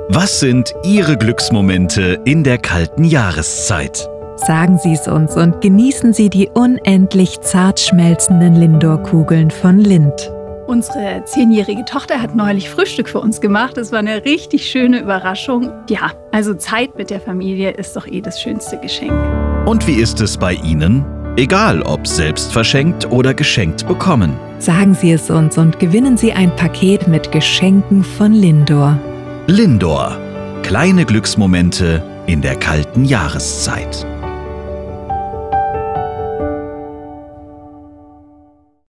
Was sind Ihre Glücksmomente in der kalten Jahreszeit? Sagen Sie es uns und genießen Sie die unendlich zart schmelzenden Lindor-Kugeln von Lindt. Unsere 10-jährige Tochter hat neulich Frühstück für uns gemacht. Das war eine richtig schöne Überraschung. Ja, also Zeit mit der Familie ist doch das schönste Geschenk. Und wie ist es bei Ihnen? Egal, ob selbst verschenkt oder geschenkt bekommen. Sagen Sie es uns und gewinnen Sie ein Paket mit Geschenken von Lindor. Lindor. Kleine Glücksmomente in der kalten Jahreszeit.